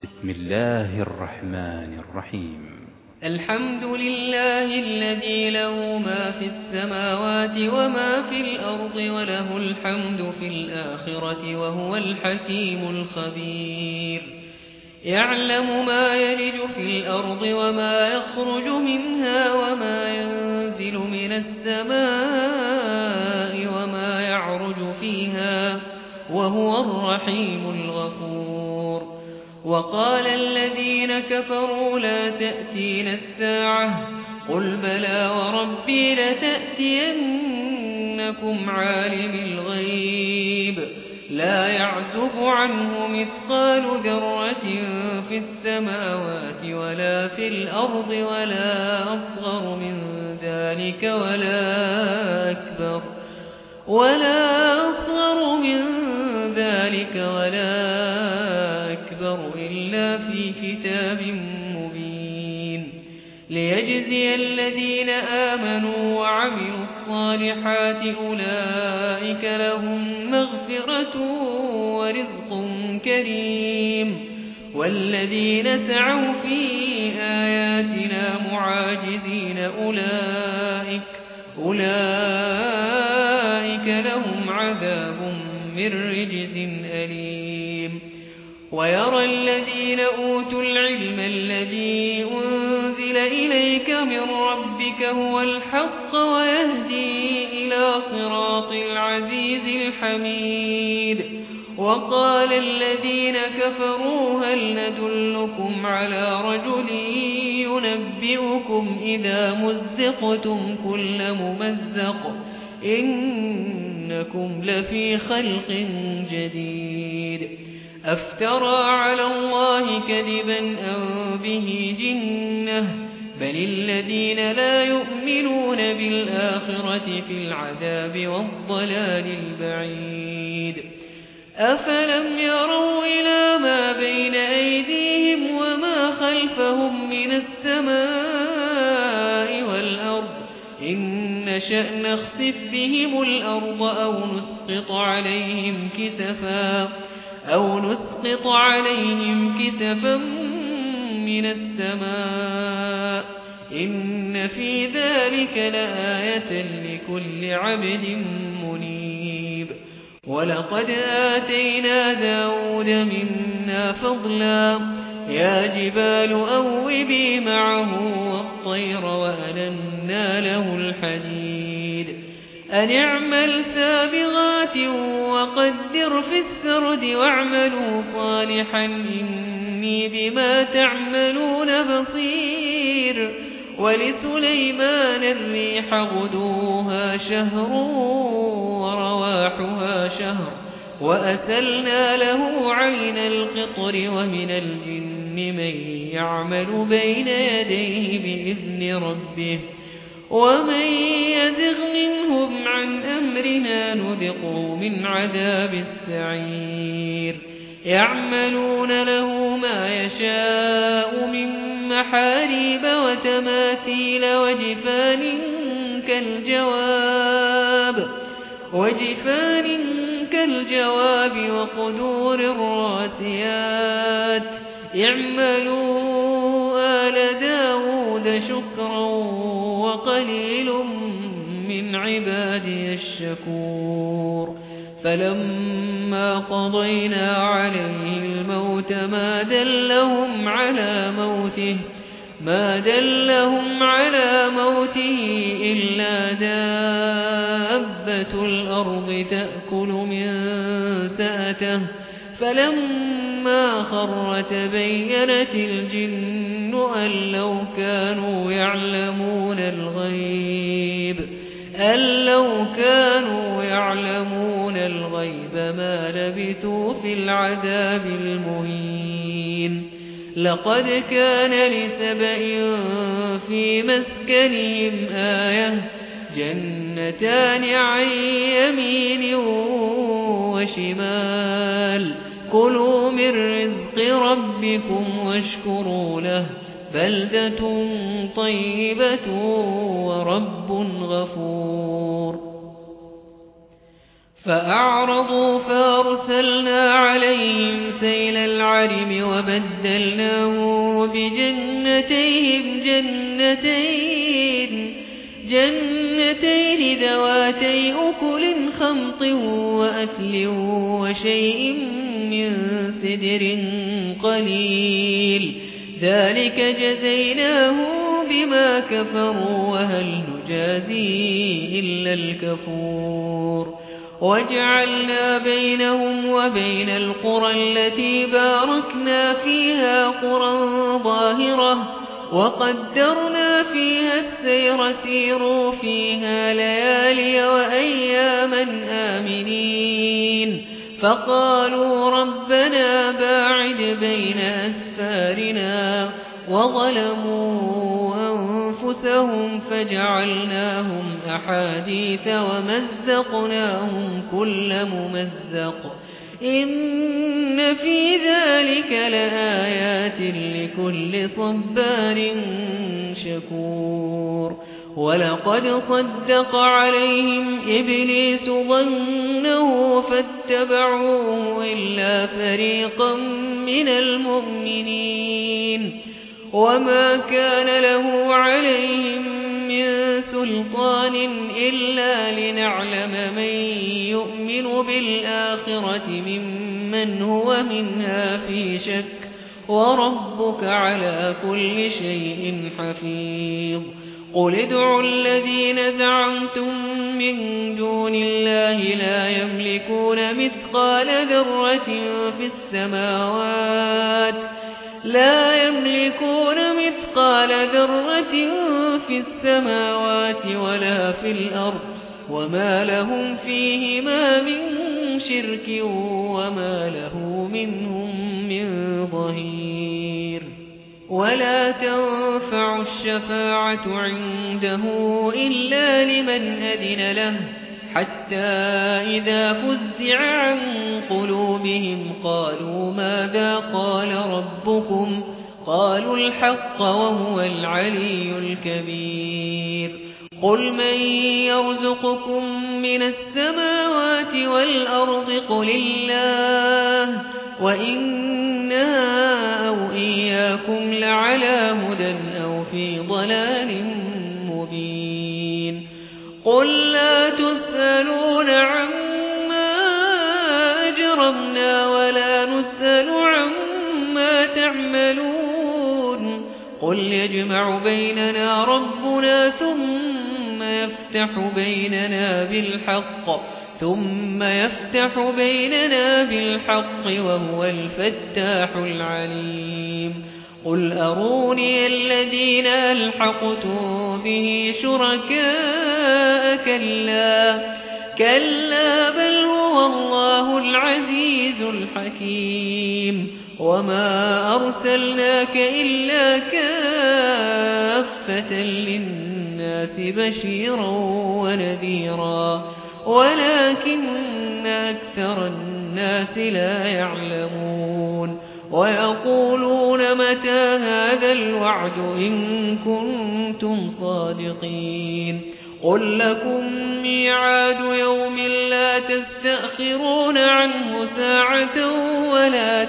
بسم الله الرحمن الرحيم. الحمد لله الذي له ما في السماوات وما في الأرض وله الحمد في الآخرة وهو الحكيم الخبير. يعلم ما يلج في الأرض وما يخرج منها وما ينزل من السماء وما يعرج فيها وهو الرحيم الغفور. وقال الذين كفروا لا تأتينا الساعة قل بلى وربي لتأتينكم عالم الغيب لا يعزف عنه مثقال ذرة في السماوات ولا في الأرض ولا أصغر من ذلك ولا أكبر إلا في كتاب مبين ليجزي الذين آمنوا وعملوا الصالحات أولئك لهم مغفرة ورزق كريم. والذين سعوا في آياتنا معاجزين أولئك لهم عذاب من رجز أليم. ويرى الذين أوتوا العلم الذي أنزل إليك من ربك هو الحق ويهدي إلى صراط العزيز الحميد. وقال الذين كفروا هل ندلكم على رجل ينبئكم إذا مزقتم كل ممزق إنكم لفي خلق جديد. أفترى على الله كذبا أم به جنة بل الذين لا يؤمنون بالآخرة في العذاب والضلال البعيد. أفلم يروا إلى ما بين أيديهم وما خلفهم من السماء والأرض إن نشأ نخسف بهم الأرض أو نسقط عليهم كسفا من السماء إن في ذلك لآية لكل عبد منيب. ولقد آتينا داود منا فضلا يا جبال أوبي معه والطير وألنا له الحديد أن اعمل سابغات وقدر في السرد واعملوا صالحا إني بما تعملون بصير. ولسليمان الريح غدوها شهر ورواحها شهر وأسلنا له عين القطر ومن الجن من يعمل بين يديه بإذن ربه ومن يزغ منهم عن أمرنا نذقه من عذاب السعير. يعملون له ما يشاء من محاريب وتماثيل وجفان كالجواب وقدور الراسيات. اعملوا آل داود شكرا وقليل من عبادي الشكور. فلما قضينا عليه الموت ما دلهم على موته إلا دابة الأرض تأكل من سأته فلما خر تبينت الجن أن لو كانوا يعلمون الغيب ما لبثوا في العذاب المهين. لقد كان لسبإ في مسكنهم آية جنتان عن يمين وشمال كلوا من رزق ربكم واشكروا له بلدة طيبة ورب غفور. فأعرضوا فأرسلنا عليهم سيل العرم وبدلناهم بجنتيهم جنتين ذواتي أكل خمط وأثل وشيء من سدر قليل ذلك جزيناهم بما كفروا وهل نجازي إلا الكفور وجعلنا بينهم وبين القرى التي باركنا فيها قرى ظاهرة وقدرنا فيها السير سيروا فيها ليالي وأياما آمنين فقالوا ربنا باعد بين أسفارنا وظلموا أنفسهم فجعلناهم أحاديث ومزقناهم كل ممزق إن في ذلك لآيات لكل صبار شكور ولقد صدق عليهم إبليس ظنه فاتبعوه إلا فريقا من المؤمنين وما كان له عليهم من سلطان إلا لنعلم من يؤمن بالآخرة ممن هو منها في شك وربك على كل شيء حفيظ قل ادعوا الذين زعمتم من دون الله لا يملكون مثقال ذرة في السماوات ولا في الأرض وما لهم فيهما من شرك وما له منهم من ظهير ولا تنفع الشفاعة عنده إلا لمن أذن له حتى إذا فزع عن قلوبهم قالوا ماذا قال ربكم قالوا الحق وهو العلي الكبير قل من يرزقكم من السماوات والأرض قل الله وإنا أو إياكم لعلى هدى أو في ضلال مبين قل لا تسألون عما أجرمنا ولا نسأل عما تعملون قل يجمع بيننا ربنا ثم يفتح بيننا بالحق وهو الفتاح العليم قل أروني الذين ألحقتم به شركاء كلا بل هو الله العزيز الحكيم وما أرسلناك إلا كافة للناس بشيرا ونذيرا ولكن أكثر الناس لا يعلمون ويقولون متى هذا الوعد إن كنتم صادقين قل لكم ميعاد يوم لا تستأخرون عنه ساعة ولا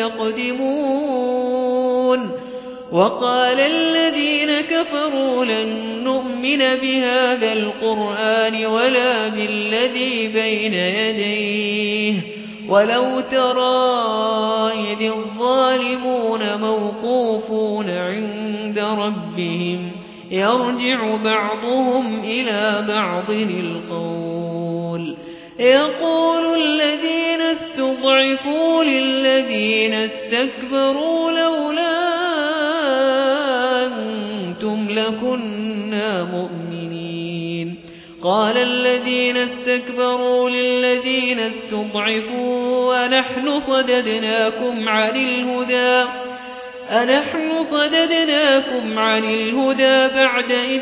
تستقدمون وقال الذين كفروا لن نؤمن بهذا القرآن ولا بالذي بين يديه ولو ترى إذ الظالمون موقوفون عند ربهم يرجع بعضهم إلى بعض القول يقول الذين استضعفوا للذين استكبروا لولا أنتم لكنا مؤمنين قال الذين استكبروا للذين استضعفوا أنحن صددناكم عن الهدى بعد إذ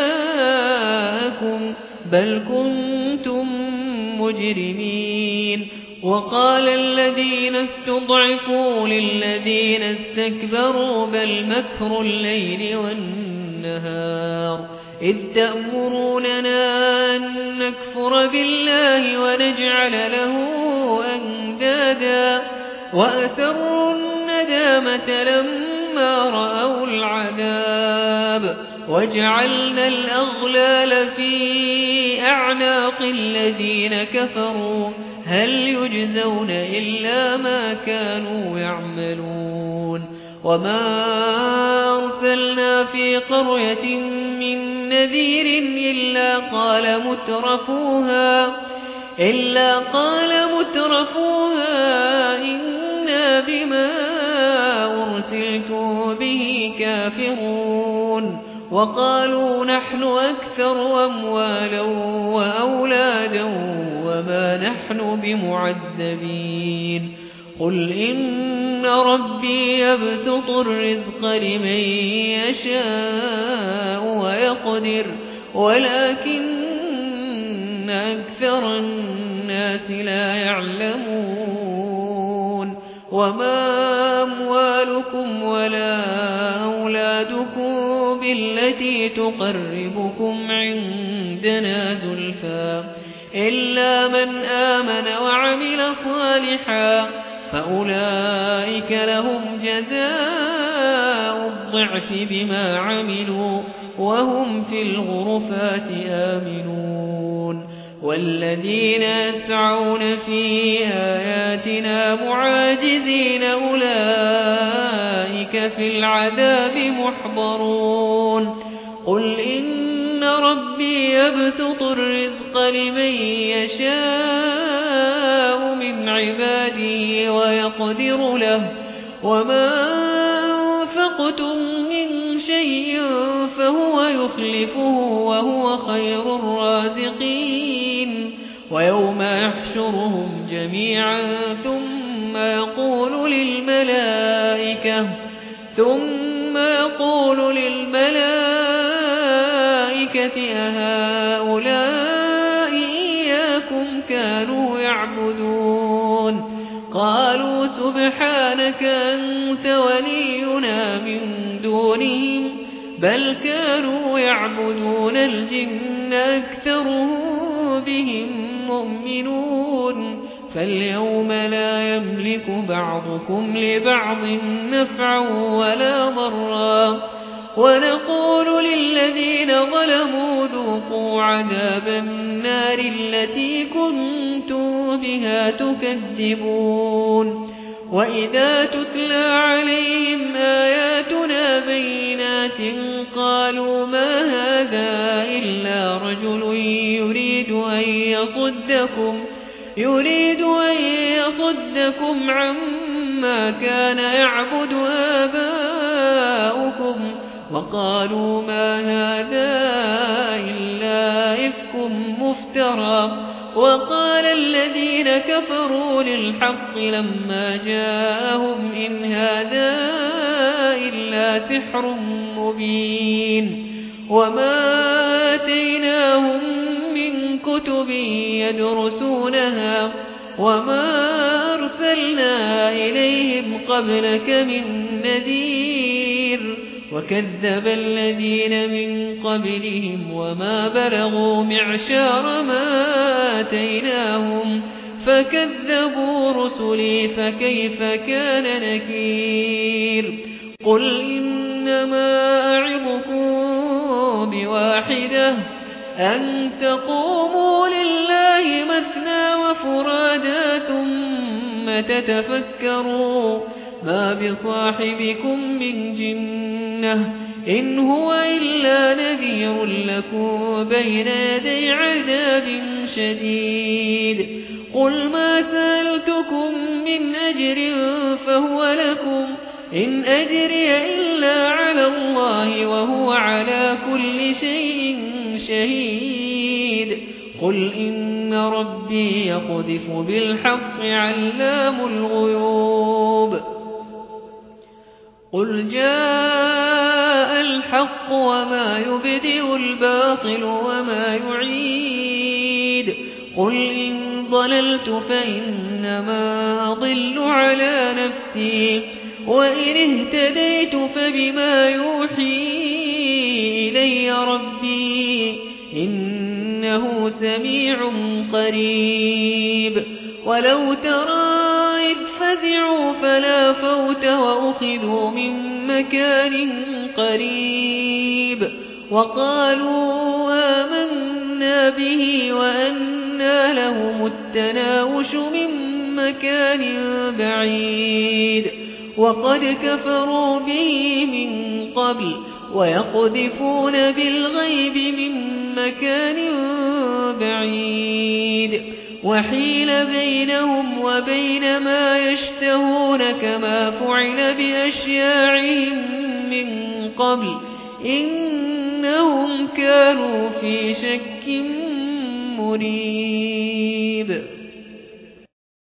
جاءكم بل كنتم مجرمين وقال الذين استضعفوا للذين استكبروا بل مكر الليل والنهار إذ تأمروننا أن نكفر بالله ونجعل له أندادا وأثروا الندامة لما رأوا العذاب وجعلنا الأغلال في أعناق الذين كفروا هل يجزون إلا ما كانوا يعملون وما أرسلنا في قرية من نذير إلا قال مترفوها إنا بما أرسلتم به كافرون وقالوا نحن أكثر أموالا وأولادا وما نحن بمعذبين قل إن ربي يبسط الرزق لمن يشاء ويقدر ولكن أكثر الناس لا يعلمون وما أموالكم ولا أولادكم بالتي تقربكم عندنا زلفى إلا من آمن وعمل صالحا فأولئك لهم جزاء الضعف بما عملوا وهم في الغرفات آمنون والذين يسعون في آياتنا معاجزين أولئك في العذاب محضرون قل إن ربي يبسط الرزق لمن يشاء من عباده ويقدر له وما أنفقتم من شيء فهو يخلفه وهو خير الرازقين ويوم يحشرهم جميعا ثم يقول للملائكة أهؤلاء إياكم كانوا يعبدون قالوا سبحانك أنت ولينا من دونهم بل كانوا يعبدون الجن أكثرهم بهم مؤمنون فاليوم لا يملك بعضكم لبعض نفعا ولا ضرا ونقول للذين ظلموا ذوقوا عذاب النار التي كنتم بها تكذبون وإذا تتلى عليهم آياتنا بينات قالوا ما هذا إلا رجل يريد أن يصدكم عما كان يعبد آباؤكم وقالوا ما هذا إلا إفك مفترى وقال الذين كفروا للحق لما جاءهم إن هذا إلا سحر مبين وما آتيناهم من كتب يدرسونها وما أرسلنا إليهم قبلك من نذير وكذب الذين من قبلهم وما بلغوا معشار ما آتيناهم فكذبوا رسلي فكيف كان نكير قل إنما أعظكم بواحدة أن تقوموا لله مثنى وفرادا ثم تتفكروا ما بصاحبكم من جنة إن هو إلا نذير لكم بين يدي عذاب شديد قل ما سألتكم من أجر فهو لكم إن أجري إلا على الله وهو على كل شيء شهيد قل إن ربي يقذف بالحق علام الغيوب قل جاء الحق وما يبدئ الباطل وما يعيد قل إن ضللت فإنما أضل على نفسي وإن اهتديت فبما يوحي إلي ربي إنه سميع قريب ولو ترى إذ فزعوا فلا فوت وأخذوا من مكان قريب وقالوا آمنا به وأنى لهم التناوش من مكان بعيد وقد كفروا به من قبل ويقذفون بالغيب من مكان بعيد وحيل بينهم وبين ما يشتهون كما فعل بأشياعهم من قبل إنهم كانوا في شك مريب.